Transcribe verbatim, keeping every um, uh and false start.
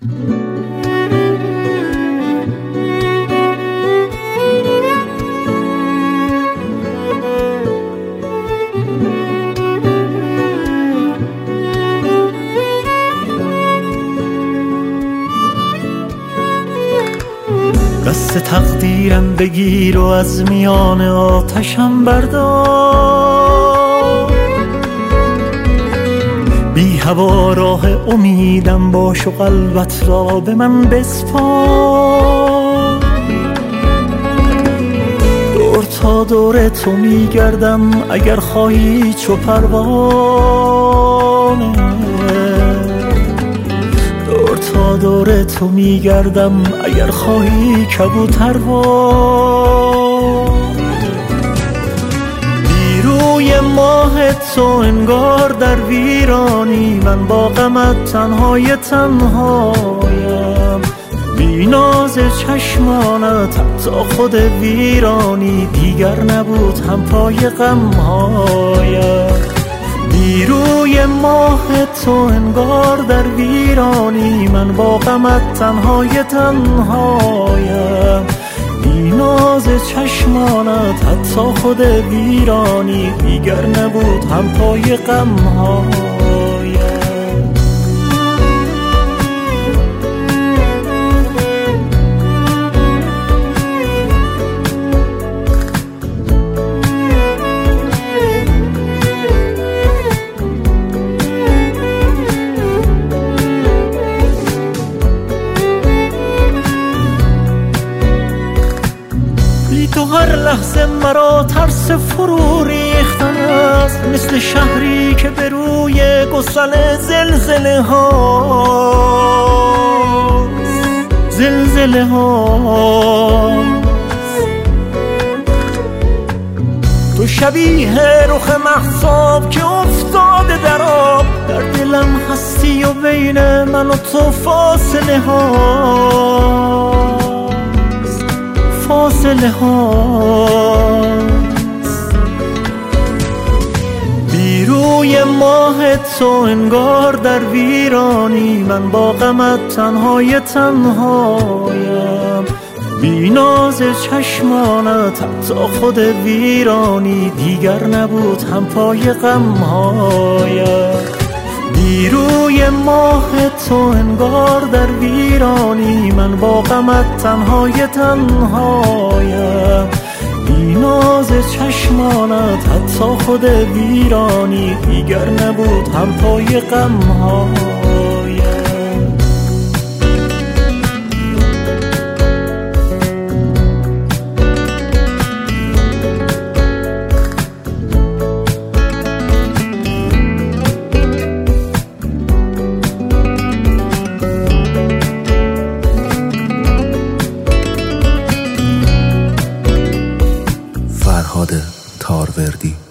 دست تقدیرم بگیر و از میان آتشم بردار، بی هوا راه امیدم باش و قلبت را به من بسپار. دور تا دور تو میگردم اگر خواهی چو پروانه، دور تا دور تو میگردم اگر خواهی کبوتروار. بیروی ماه تو انگار در ویرانی، من با غمت تنهای تنهایم. بی ناز چشمانت حتی خود ویرانی دیگر نبود هم پای غمهایم. بیروی ماه تو انگار در ویرانی، من با غمت تنهای تنهایم. بی ناز چشمانت حتی خود ویرانی دیگر نبود هم پای غمهایم. تو هر لحظه مرا ترس فرو ریختن است، مثل شهری که به روی گسل زلزله هاست. زلزله هاست. تو شبیه رخ مهتاب که افتاده در آب، در دلم هستی و بین من و تو فاصله هاست. فاصله هاست. بیروی ماه تو انگار در ویرانی، من با غمت تنهای تنهایم. بی ناز چشمانت حتی خود ویرانی دیگر نبود هم پای غمهایم. بیروی ماه تو انگار در ویرانی، من با غمت تنهای تنهایم. بی ناز چشمانت حتی خود ویرانی دیگر نبود هم پای غمهایم. فرهاد تاروردی.